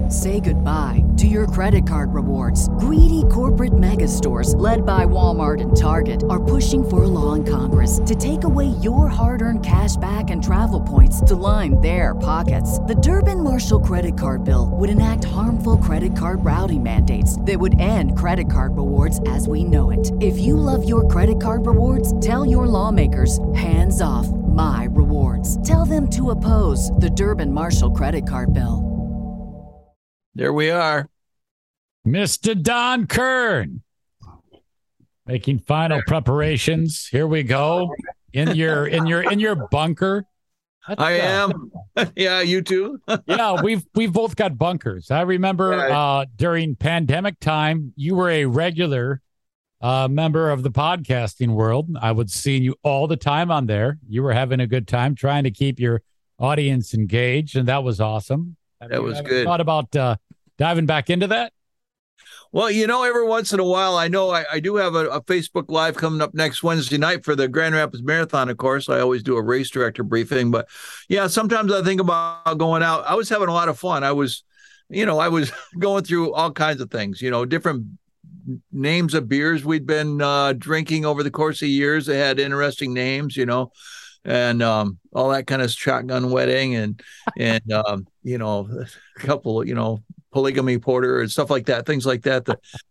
Say goodbye to your credit card rewards. Greedy corporate mega stores, led by Walmart and Target, are pushing for a law in Congress to take away your hard-earned cash back and travel points to line their pockets. The Durbin-Marshall credit card bill would enact harmful credit card routing mandates that would end credit card rewards as we know it. If you love your credit card rewards, tell your lawmakers, hands off my rewards. Tell them to oppose the Durbin-Marshall credit card bill. There we are. Mr. Don Kern making final preparations. Here we go. In your bunker. I am. Yeah, you too. Yeah, we've both got bunkers. I remember during pandemic time, you were a regular member of the podcasting world. I would see you all the time on there. You were having a good time trying to keep your audience engaged, and that was awesome. That was good. Thought about diving back into that? Well, every once in a while, I know I do have a Facebook Live coming up next Wednesday night for the Grand Rapids Marathon, of course. I always do a race director briefing. But, yeah, sometimes I think about going out. I was having a lot of fun. I was going through all kinds of things, different names of beers we'd been drinking over the course of years. They had interesting names, and all that kind of shotgun wedding and a couple, polygamy porter and stuff like that, things like that.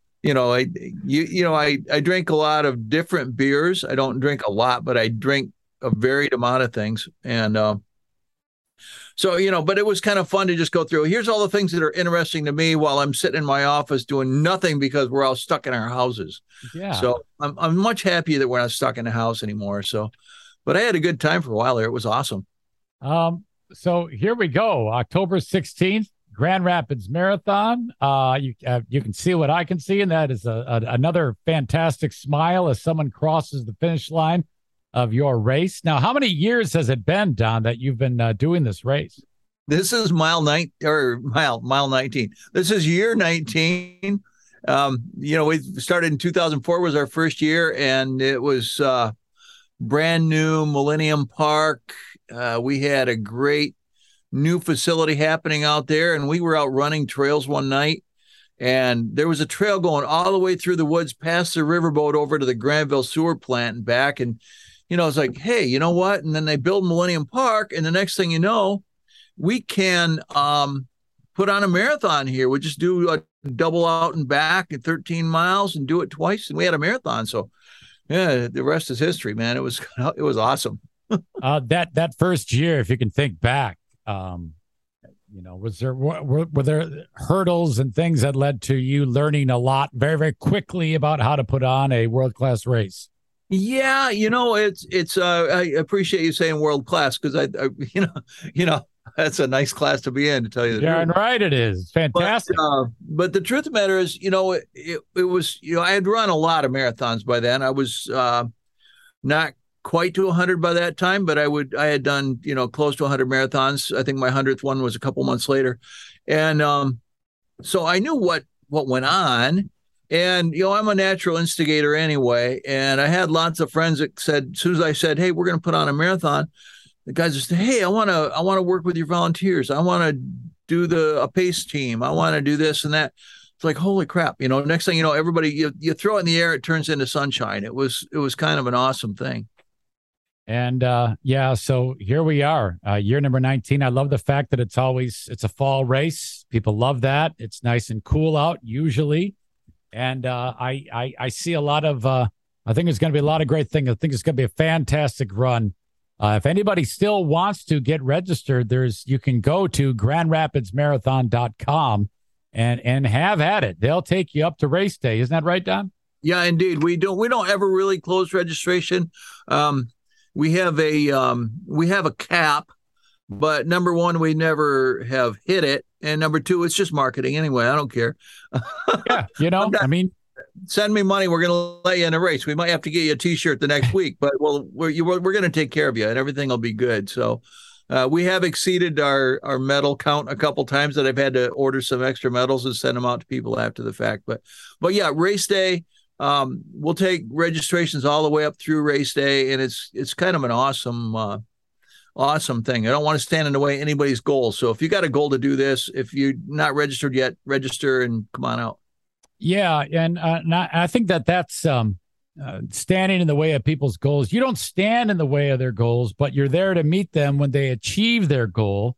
I drink a lot of different beers. I don't drink a lot, but I drink a varied amount of things. And but it was kind of fun to just go through. Here's all the things that are interesting to me while I'm sitting in my office doing nothing because we're all stuck in our houses. Yeah. So I'm much happier that we're not stuck in the house anymore. So, but I had a good time for a while there. It was awesome. So here we go. October 16th, Grand Rapids Marathon. You can see what I can see, and that is another fantastic smile as someone crosses the finish line of your race. Now, how many years has it been, Don, that you've been doing this race? This is mile 19. This is year 19. We started in 2004 was our first year, and it was brand new Millennium Park. We had a great new facility happening out there, and we were out running trails one night, and there was a trail going all the way through the woods past the riverboat over to the Granville sewer plant and back. And, it's like, hey, you know what? And then they build Millennium Park, and the next thing you know, we can put on a marathon here. We just do a double out and back at 13 miles and do it twice, and we had a marathon. So, yeah, the rest is history, man. It was awesome. That first year, if you can think back, were there hurdles and things that led to you learning a lot very, very quickly about how to put on a world-class race? Yeah, it's I appreciate you saying world-class because I that's a nice class to be in, to tell you the truth. Darn right it is. Fantastic. But the truth of the matter is, it was, I had run a lot of marathons by then. I was not quite to 100 by that time, but I had done, close to 100 marathons. I think my 100th one was a couple months later. And so I knew what went on. And, I'm a natural instigator anyway. And I had lots of friends that said, as soon as I said, hey, we're going to put on a marathon, the guys just said, hey, I want to work with your volunteers. I want to do a pace team. I want to do this and that. It's like, holy crap. Next thing you know, everybody, you throw it in the air, it turns into sunshine. It was kind of an awesome thing. And so here we are, year number 19. I love the fact that it's a fall race. People love that. It's nice and cool out usually. And I see a lot of, I think there's going to be a lot of great things. I think it's going to be a fantastic run. If anybody still wants to get registered, you can go to grandrapidsmarathon.com and have at it. They'll take you up to race day. Isn't that right, Don? Yeah, indeed. We don't ever really close registration. We have a cap, but number one, we never have hit it. And number two, it's just marketing anyway. I don't care. Yeah. Send me money. We're going to let you in a race. We might have to get you a T-shirt the next week, but we're going to take care of you and everything will be good. So we have exceeded our medal count a couple times that I've had to order some extra medals and send them out to people after the fact. But yeah, race day. We'll take registrations all the way up through race day, and it's kind of an awesome awesome thing. I don't want to stand in the way of anybody's goals. So if you got a goal to do this, if you're not registered yet, register and come on out. Yeah, and I think that's standing in the way of people's goals. You don't stand in the way of their goals, but you're there to meet them when they achieve their goal.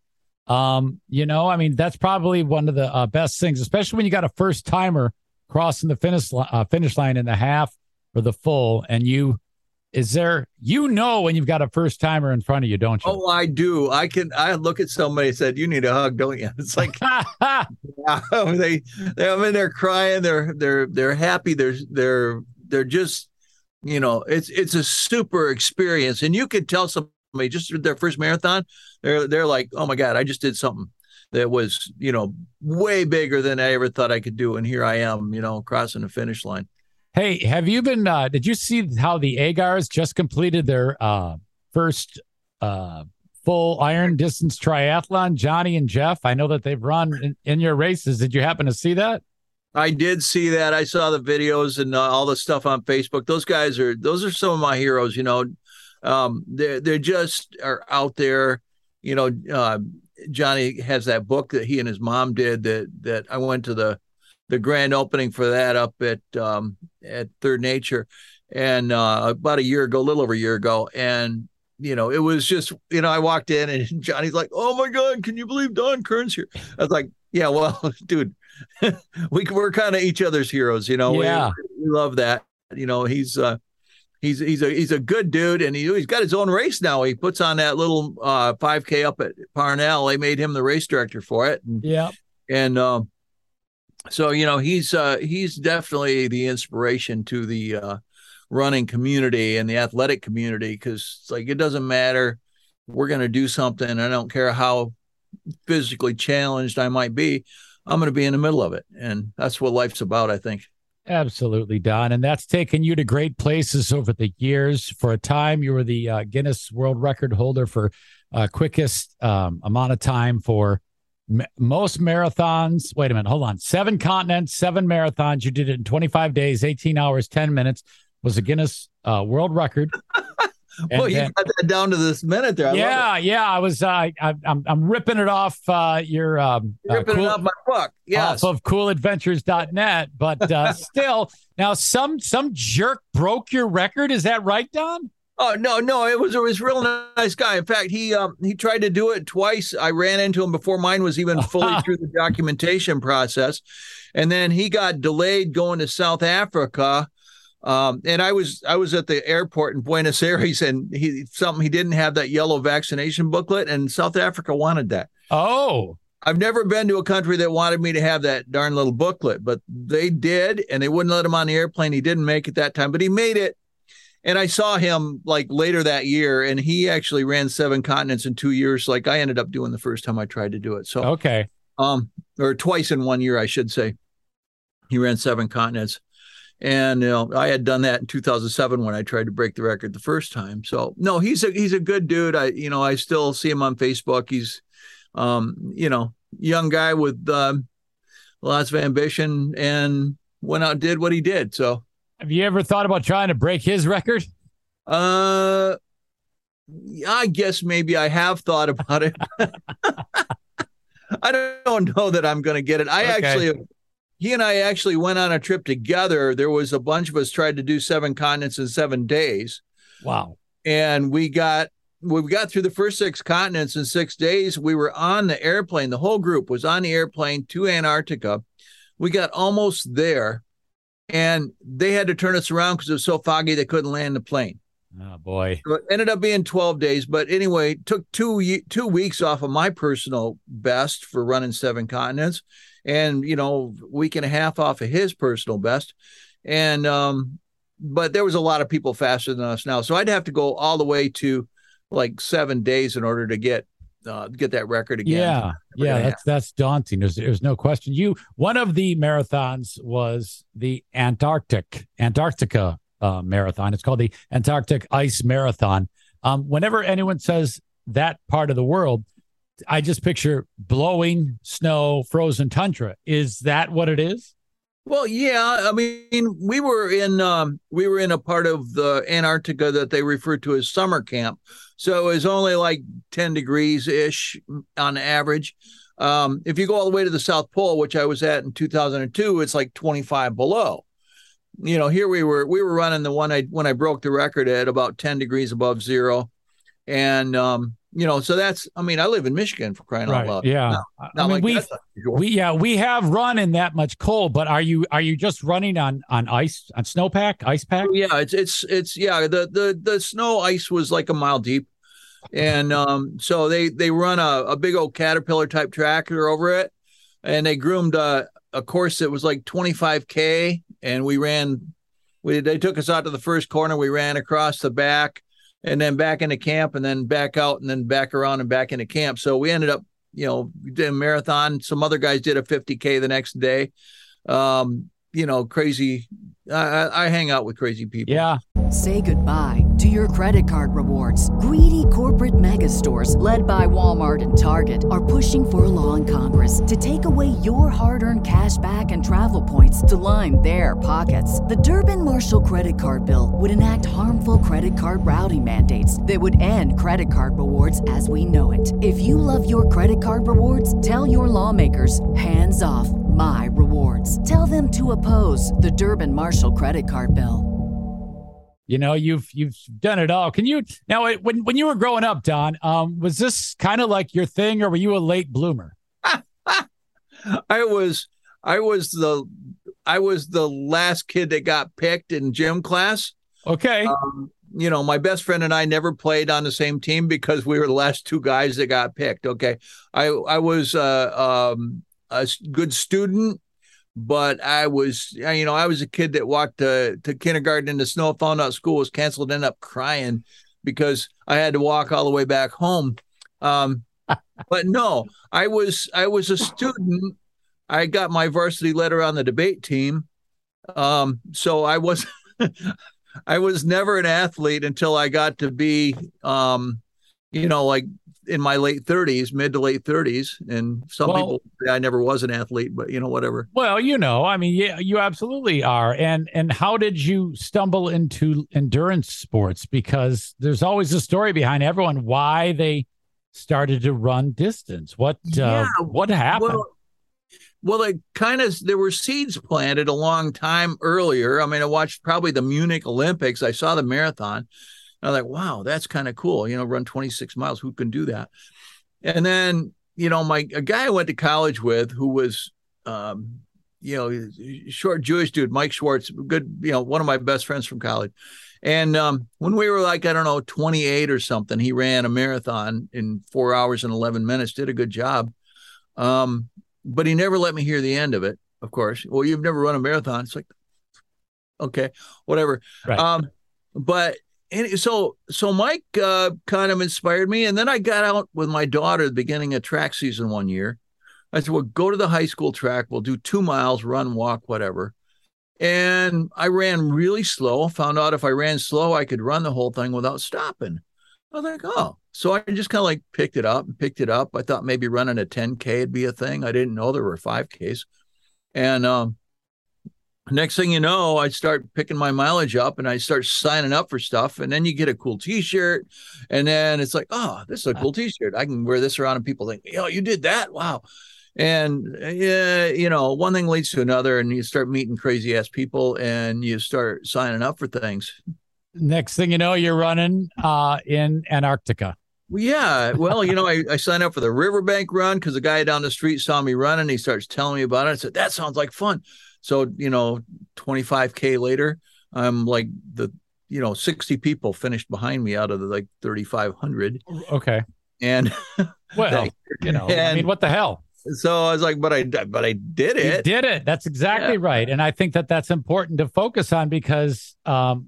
I mean, that's probably one of the best things, especially when you got a first timer crossing the finish line in the half or the full, and when you've got a first timer in front of you, don't you? Oh, I do. I look at somebody and said, "You need a hug, don't you?" It's like, yeah, they're crying. They're happy. They're just, it's a super experience. And you could tell somebody just their first marathon, they're like, "Oh my God, I just did something that was, way bigger than I ever thought I could do. And here I am, crossing the finish line." Hey, have you been, did you see how the Agars just completed their first full iron distance triathlon, Johnny and Jeff? I know that they've run in your races. Did you happen to see that? I did see that. I saw the videos and all the stuff on Facebook. Those are some of my heroes, they're just are out there, Johnny has that book that he and his mom did that I went to the grand opening for that up at Third Nature, and about a little over a year ago. And, it was just, I walked in and Johnny's like, "Oh my God, can you believe Don Kern's here?" I was like, "Yeah, well, dude, we're kind of each other's heroes, Yeah. We love that. He's a good dude, and he's got his own race now. He puts on that little 5K up at Parnell. They made him the race director for it. And so, he's definitely the inspiration to the running community and the athletic community, because it's like, it doesn't matter. We're going to do something. I don't care how physically challenged I might be. I'm going to be in the middle of it. And that's what life's about, I think. Absolutely, Don. And that's taken you to great places over the years. For a time, you were the Guinness World Record holder for quickest amount of time for most marathons. Wait a minute. Hold on. 7 continents, 7 marathons. You did it in 25 days, 18 hours, 10 minutes. Was a Guinness World Record. Well, you got that down to this minute there. I was. I'm ripping it off your ripping it off my book. Yes, off of cooladventures.net. But still, now some jerk broke your record. Is that right, Don? Oh no! It was a real nice guy. In fact, he tried to do it twice. I ran into him before mine was even fully through the documentation process, and then he got delayed going to South Africa. And I was at the airport in Buenos Aires, and he didn't have that yellow vaccination booklet, and South Africa wanted that. Oh, I've never been to a country that wanted me to have that darn little booklet, but they did, and they wouldn't let him on the airplane. He didn't make it that time, but he made it. And I saw him like later that year, and he actually ran 7 continents in 2 years. Like I ended up doing the first time I tried to do it. So, okay. Or twice in 1 year, I should say. He ran 7 continents. And, I had done that in 2007 when I tried to break the record the first time. So, no, he's a good dude. I still see him on Facebook. He's, young guy with lots of ambition, and went out and did what he did. So, have you ever thought about trying to break his record? I guess maybe I have thought about it. I don't know that I'm going to get it. He and I actually went on a trip together. There was a bunch of us tried to do 7 continents in 7 days. Wow. And we got through the first 6 continents in 6 days. We were on the airplane. The whole group was on the airplane to Antarctica. We got almost there, and they had to turn us around because it was so foggy they couldn't land the plane. Oh, boy. So it ended up being 12 days. But anyway, it took 2 weeks off of my personal best for running 7 continents. And, week and a half off of his personal best. And, but there was a lot of people faster than us now. So I'd have to go all the way to like 7 days in order to get that record again. Yeah. That's daunting. There's no question. One of the marathons was the Antarctica marathon. It's called the Antarctic Ice Marathon. Whenever anyone says that part of the world, I just picture blowing snow, frozen tundra. Is that what it is? Well, yeah. I mean, we were in a part of the Antarctica that they refer to as summer camp. So it was only like 10 degrees ish on average. If you go all the way to the South Pole, which I was at in 2002, it's like 25 below. Here we were running the one when I broke the record at about 10 degrees above zero. And, so that's, I mean, I live in Michigan, for crying out loud. Yeah. Not like we have run in that much cold, but are you just running on ice, on snowpack, ice pack? Yeah, it's yeah, the snow ice was like a mile deep. And so they run a big old Caterpillar type tractor over it, and they groomed a course that was like 25K, and they took us out to the first corner, we ran across the back, and then back into camp, and then back out, and then back around and back into camp. So we ended up, we did a marathon. Some other guys did a 50K the next day. Crazy. I hang out with crazy people. Yeah. Say goodbye to your credit card rewards. Greedy corporate mega stores, led by Walmart and Target, are pushing for a law in Congress to take away your hard-earned cash back and travel points to line their pockets. The Durbin-Marshall credit card bill would enact harmful credit card routing mandates that would end credit card rewards as we know it. If you love your credit card rewards, tell your lawmakers, hands off my rewards. Tell them to oppose the Durbin-Marshall credit card bill. You've done it all. Can you now, when you were growing up, Don, was this kind of like your thing, or were you a late bloomer? I was the last kid that got picked in gym class. Okay. My best friend and I never played on the same team because we were the last two guys that got picked. Okay. I was a good student, but I was a kid that walked to kindergarten in the snow, found out school was canceled, ended up crying because I had to walk all the way back home. But no, I was a student. I got my varsity letter on the debate team. So I was I was never an athlete until I got to be like in my late 30s, mid to late 30s. And some people say I never was an athlete, but whatever. Well, I mean, yeah, you absolutely are. And how did you stumble into endurance sports? Because there's always a story behind everyone why they started to run distance. What happened? Well, there were seeds planted a long time earlier. I mean, I watched probably the Munich Olympics. I saw the marathon. I was like, wow, that's kind of cool. Run 26 miles. Who can do that? And then, a guy I went to college with who was, short Jewish dude, Mike Schwartz, good, one of my best friends from college. And when we were like, I don't know, 28 or something, he ran a marathon in 4 hours and 11 minutes, did a good job. But he never let me hear the end of it, of course. Well, you've never run a marathon. It's like, okay, whatever. Right. So Mike kind of inspired me. And then I got out with my daughter at the beginning of track season one year. I said, well, go to the high school track. We'll do 2 miles, run, walk, whatever. And I ran really slow, found out if I ran slow, I could run the whole thing without stopping. I was like, oh. So I just kind of like picked it up. I thought maybe running a 10K would be a thing. I didn't know there were 5Ks. And next thing you know, I start picking my mileage up and I start signing up for stuff. And then you get a cool T-shirt. And then it's like, oh, this is a cool T-shirt. I can wear this around and people think, you did that? Wow. And, one thing leads to another and you start meeting crazy ass people and you start signing up for things. Next thing you know, you're running in Antarctica. Yeah. Well, I signed up for the Riverbank run because the guy down the street saw me running. He starts telling me about it. I said, that sounds like fun. So, 25K later, I'm like 60 people finished behind me out of the like 3,500. Okay. And well, I mean, what the hell? So I was like, but I did it. You did it. That's exactly right. And I think that's important to focus on because, for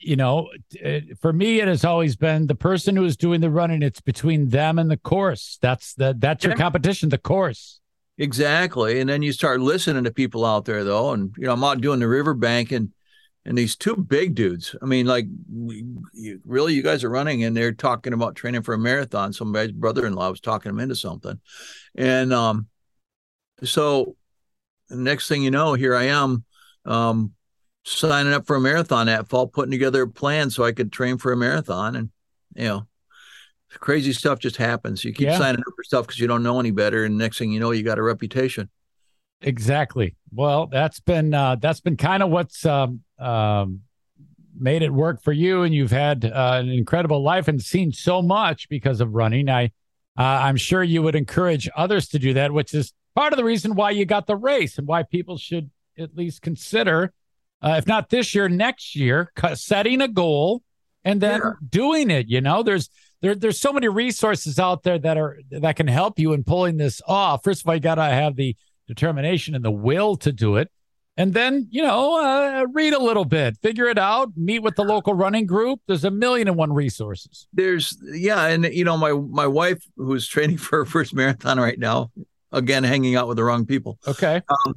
me, it has always been the person who is doing the running. It's between them and the course. That's your competition, the course. Exactly. And then you start listening to people out there, though. And, I'm out doing the Riverbank and these two big dudes. I mean, like, you guys are running and they're talking about training for a marathon. Somebody's brother-in-law was talking him into something. And so the next thing you know, here I am signing up for a marathon that fall, putting together a plan so I could train for a marathon. And, crazy stuff just happens. You keep signing up for stuff because you don't know any better. And next thing you know, you got a reputation. Exactly. Well, that's been kind of what's made it work for you. And you've had an incredible life and seen so much because of running. I'm sure you would encourage others to do that, which is part of the reason why you got the race and why people should at least consider, if not this year, next year, setting a goal and then doing it. There's so many resources out there that can help you in pulling this off. First of all, you got to have the determination and the will to do it. And then, read a little bit, figure it out, meet with the local running group. There's 1,000,001 resources. And my wife, who's training for her first marathon right now, again, hanging out with the wrong people. Okay.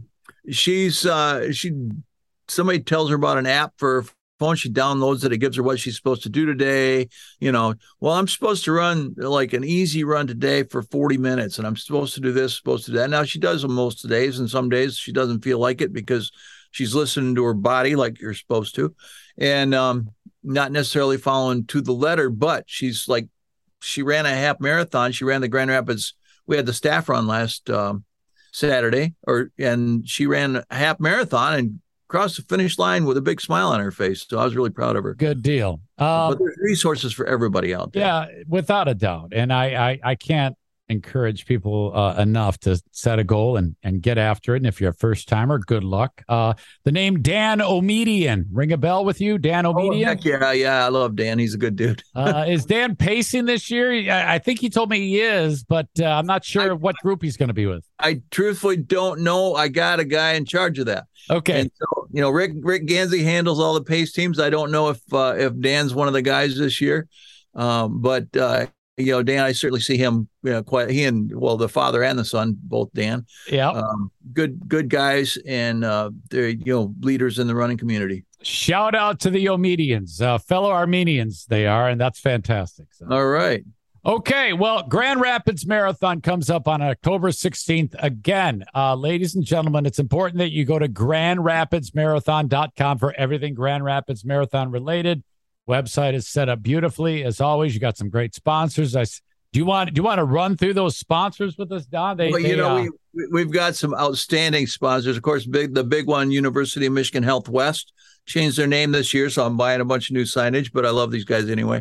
Somebody tells her about an app for her phone. She downloads it. It gives her what she's supposed to do today. I'm supposed to run like an easy run today for 40 minutes, and I'm supposed to do this, supposed to do that. Now she does them most days, and some days she doesn't feel like it because she's listening to her body like you're supposed to, and not necessarily following to the letter. But she ran a half marathon. She ran the Grand Rapids. We had the staff run last Saturday, and she ran a half marathon and crossed the finish line with a big smile on her face. So I was really proud of her. Good deal. But there's resources for everybody out there. Yeah, without a doubt. And I can't encourage people enough to set a goal and get after it. And if you're a first timer, good luck. The name Dan Omedian, ring a bell with you? Dan Omedian? Heck yeah. I love Dan. He's a good dude. Is Dan pacing this year? I think he told me he is, but I'm not sure what group he's going to be with. I truthfully don't know. I got a guy in charge of that. Okay. And so, Rick Gansey handles all the pace teams. I don't know if Dan's one of the guys this year. But Dan, I certainly see him he and the father and the son, both Dan. Yeah. Good guys, and they're leaders in the running community. Shout out to the Omedians, fellow Armenians they are, and that's fantastic. So. All right. Okay, well, Grand Rapids Marathon comes up on October 16th. Again, ladies and gentlemen, it's important that you go to GrandRapidsMarathon.com for everything Grand Rapids Marathon related. Website is set up beautifully. As always, you got some great sponsors. Do you want to run through those sponsors with us, Don? We've got some outstanding sponsors. Of course, the big one, University of Michigan Health West, changed their name this year, so I'm buying a bunch of new signage, but I love these guys anyway.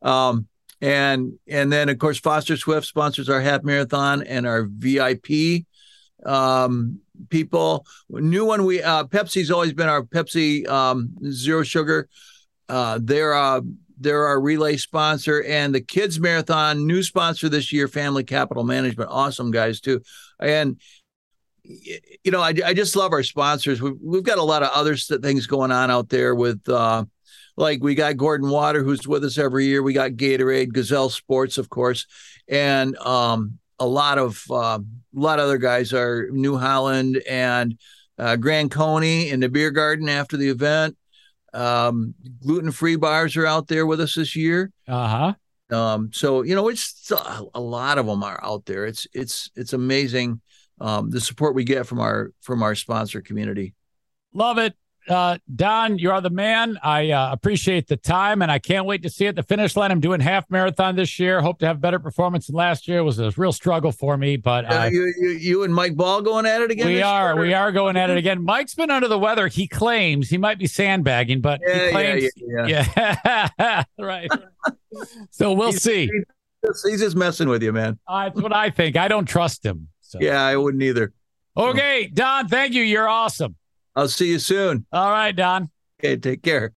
And then, of course, Foster Swift sponsors our half marathon and our VIP people. New one, Pepsi's always been our Pepsi Zero Sugar. They're our relay sponsor, and the Kids Marathon, new sponsor this year, Family Capital Management. Awesome guys too. And I just love our sponsors. We've got a lot of other things going on out there with. Like we got Gordon Water, who's with us every year. We got Gatorade, Gazelle Sports, of course, and a lot of other guys are New Holland and Grand Coney in the beer garden after the event. Gluten-free bars are out there with us this year. So it's a lot of them are out there. It's amazing the support we get from our sponsor community. Love it. Don, you are the man. I appreciate the time, and I can't wait to see it at the finish line. I'm doing half marathon this year. Hope to have better performance than last year. It was a real struggle for me, but you and Mike Ball going at it again? We are going at it again. Mike's been under the weather. He claims he might be sandbagging, but he claims, yeah. Right. So we'll see. He's just messing with you, man. That's what I think. I don't trust him. So. Yeah, I wouldn't either. Okay, Don, thank you. You're awesome. I'll see you soon. All right, Don. Okay, take care.